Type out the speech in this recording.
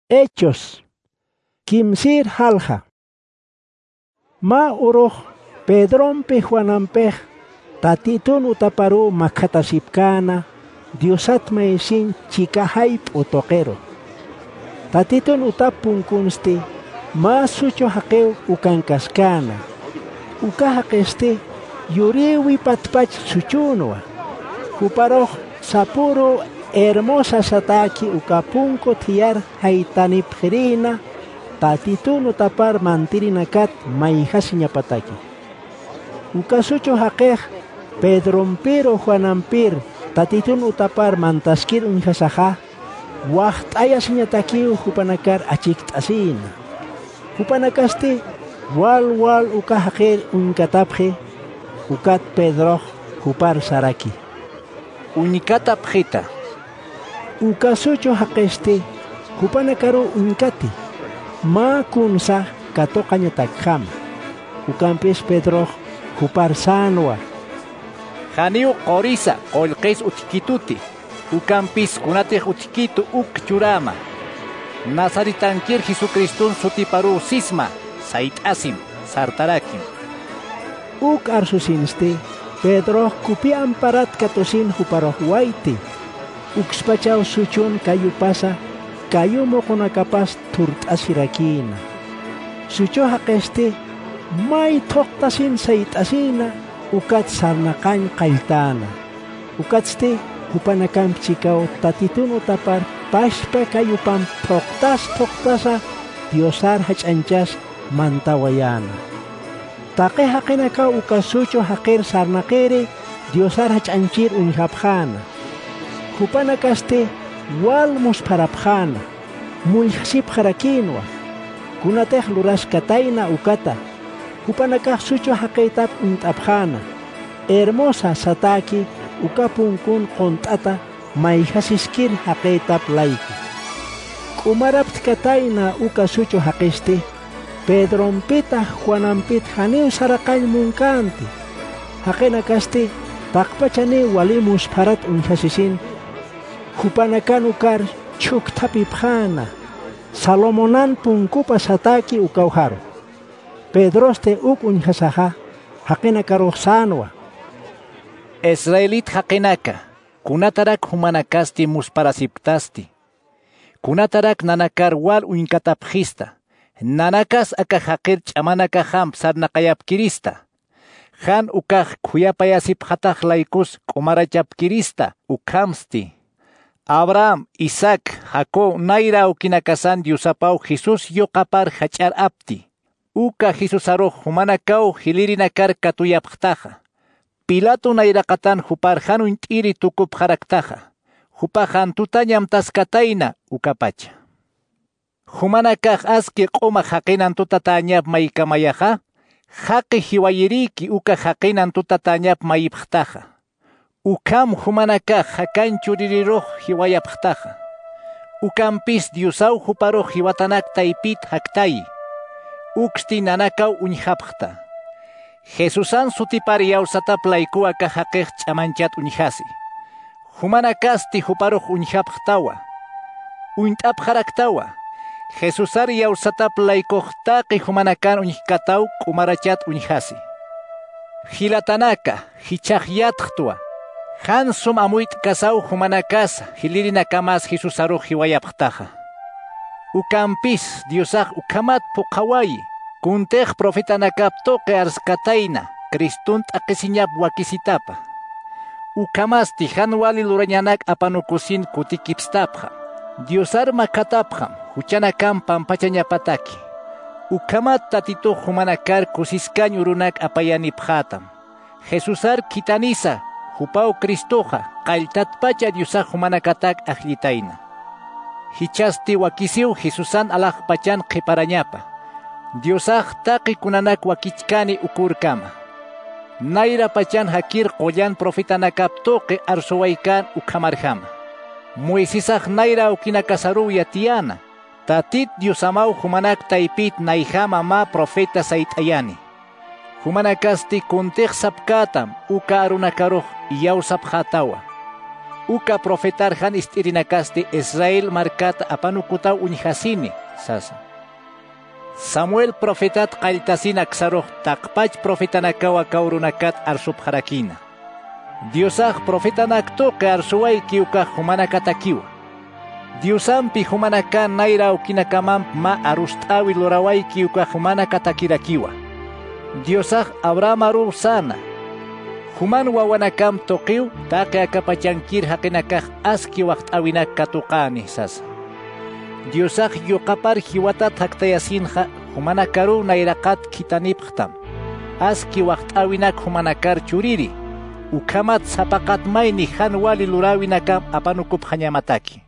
Hechos. Kimsir halja. Ma uruj Pedrompe Juanampej. Tatitun utaparu makatasipkana. Diosat maisin chikahaip utoquero. Tatitun utapun kunsti. Ma sucho hakeu ukankaskana. Ukahakeste yuriwi patpach suchunwa. Kuparoj sapuro hermosa sataki ukapunko tiar haitanipjerina. Tatitun utapar mantirinakat maihasiñapataki. Ukasucho hakej Pedrompiro Juanampir. Tatitun utapar mantaskir unjasaja. Wachtaya siñatakiu hupanakar achiktasina. Hupanakaste wal ukahaker unkatapje. Ukat Pedro hupar saraki. Unikatapjita. Ukasucho hakeste hupanakaru unkati. Ma kunsa katokañatakham. Ukampes Pedro hupar sanwa. Janiu qorisa olqes utikituti. Ukampis kunatej utikitu churama. Nazaritankir Jesucristun sutiparu sisma. Saitasim sartarakim. Arsusinste Pedro kupian parat katosin huparoh waiti. Ukspachao suchun kayu pasa. Kayu mokonakapas turt asirakina. Sucho hakeste may toktasin saitasina. Ukat sarnakan kailtana. Ukatste hupanakam chikao tatitun utapar pashpa kayupam toktasa diosar hachanchas mantawayana. Take hakinaka ukasucho hakir sarnakere diosar hachanchir unjabjana. Hupanakaste walmus parabjana. Mulhsip harakinwa. Kunateh luras kataina ukata. Hupanakah sucho hakeitap untabjana. Hermosa sataki ukapunkun kontata maihasiskir hakeitap laiki. Kumarapt kataina ukasucho hakeste. Pedrompita Juanampit haniu sarakay munkanti. Hakenakaste takpachane walimus parat unhasisin. Hupanakan ukar chuktapipjana. Salomonan punkupa sataki ukauharo. Pedroste unhasaha. Hakenakaro sanwa. Israelit hakenaka. Kunatarak humanakasti musparasiptasti. Kunatarak nanakar wal unkatapjista. Nanakas akahakir chamanaka ham sarnakayapkirista. Han ukah kuyapayasip hatah laikus kumarachapkirista ukamsti. Abraham, Isaac, Jacob, naira ukinakasan diusapau Jesus yokapar hachar apti. Uka Jesus aro humanakau hilirinakar katuyapjtaja. Pilato nairakatan hupar hanun tiri tukup haraktaja. Hupahan tutanyam taskataina ukapacha. Humanakaj aski q'uma haqinan tutatañap maykamayaja. Haqi hiwayiriki uka haqinan tutatañap mayipjtaja. Ukam humanakaj hakanchu ririruj hiwayapjtaja. Ukampis diosau huparuj hiwatanak taipit haktayi. Uksti nanakaw unjapjta. Jesusan sutipar yawsatap laykua ka haqij ch'amanchat unjasi. Humanakasti huparuj unjapjtawa. Unt'ap haraktawa. Jesusar yawsatap laykojtaqi humanakan unjkataw kumarachat unjasi. Hilatanaka, hichahyatjtua. Hansum amuit kasaw humanakas hilirinakamas Jesusaruj hiwayapjtaja. Ukampis diosaj ukamat puqawayi. Kuntej profetanakaptoqe arskataina. Kristunt aqisiñap wakisitapa. Ukamasti hanwali lurañanak apanukusin kutikipstapja. Diosar makatapjam. Huchanakam pampachañapataki. Ukamat tatito humanakar kusiskañ urunak apayanipjatam. Jesusar kitanisa, hupao Kristoja, qailtatpacha diosaj humanakatak ajlitaina. Hichasti wakisiu Jesusan alajpachan qiparañapa. Diosaj taqi kunanak wakichkani ukurkama. Naira pachan hakir qoyan profetanakaptoqe arsuwaykan ukamarjama. Moisesaj naira ukinakasaru yatiana. Tatit diosamau humanak taipit naihama ma profeta saitayani. Humanakasti kuntej sapkatam uka arunakaruj yausap hatawa. uka profetar han istirinakaste Israel markata apanukuta uñhasini sasa. Samuel profetat qaltasina ksaroj taqpach profetanakawa kaurunakat arsup harakina. Diosaj profetanaktoque arsuay kiuka humanakatakiwa. Diosampi humanaka naira ukinakamam ma arustawi loraway kiuka humanakatakirakiwa. Diosaj Abraham aru sana. Human wawanakam toqiu taqe akapachankir haqinakaj aski waqtawinak katuqani sasa. Diosaj yuqapar hiwatat haqtayasinja humanakaru nairaqat kitanipqtam. Aski waqtawinak humanakar churiri. Ukamat sapaqat mayni hanwali lurawinakam apanukup hanyamataki.